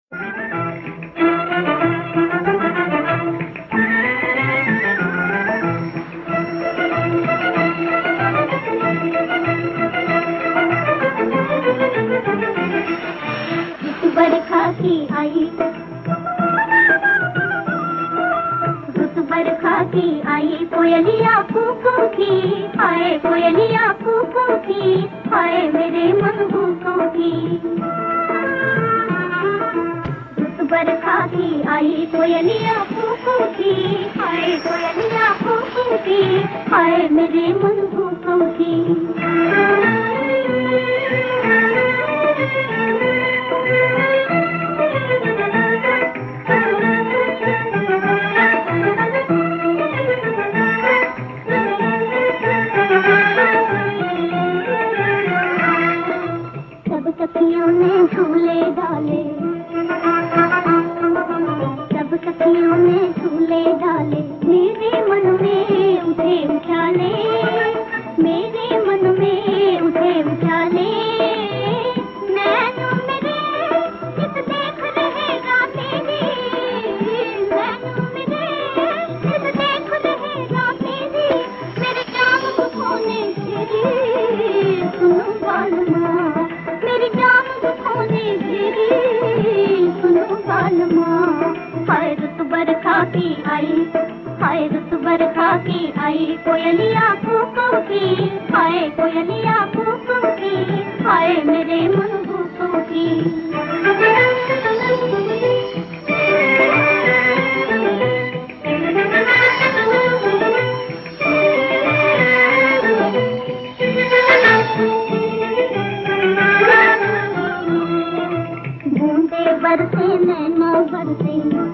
बरखा की आई, रुत बरखा की आई, कोयलिया फूकों की, हाय कोयलिया फूकों की, हाय मेरे मन भूखों की। रुत बरखा की आई, कोयलिया फूकों की, हाय कोयलिया फूकों की, हाय मेरे मन भूखों की। सब सखियों ने झूले डाले, सब सखियों ने झूले डाले, मेरे मन में उठे उछाले, मेरे मन में उठे उछाले। नैनों मेरे किस देख रहेगा तेरी, नैनों मेरे किस देख रहेगा तेरी, मेरे जाम को खोने तेरी, सुनो बालमा, मेरी जान दुखोने तेरी, सुनो बालमा। हाय रुत बरखा की आई, हाय रुत बरखा की आई, कोयलिया फूकों की, हाय कोयलिया फूकों की, हाय मेरे मन भूखों की। बरसे नैना बरसे,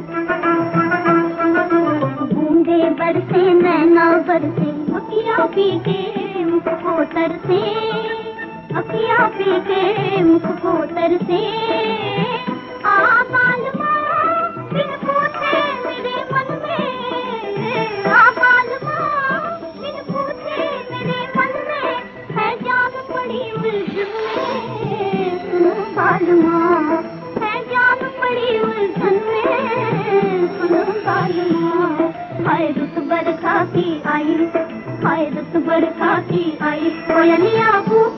बूंदे बरसे नैना बरसे, अखियाँ पीके मुख को तरसे, अखियाँ पीके मुख को तरसे। आ बालमा बिन पूछे मेरे मन में, आ बालमा बिन पूछे मेरे मन में, है जान पड़ी उलझन में, सुनो बालमा, जान पड़ी उलझन में, सुनो बालमा। हाय रुत बरखा की आई, हाय रुत बरखा की आई, कोयलिया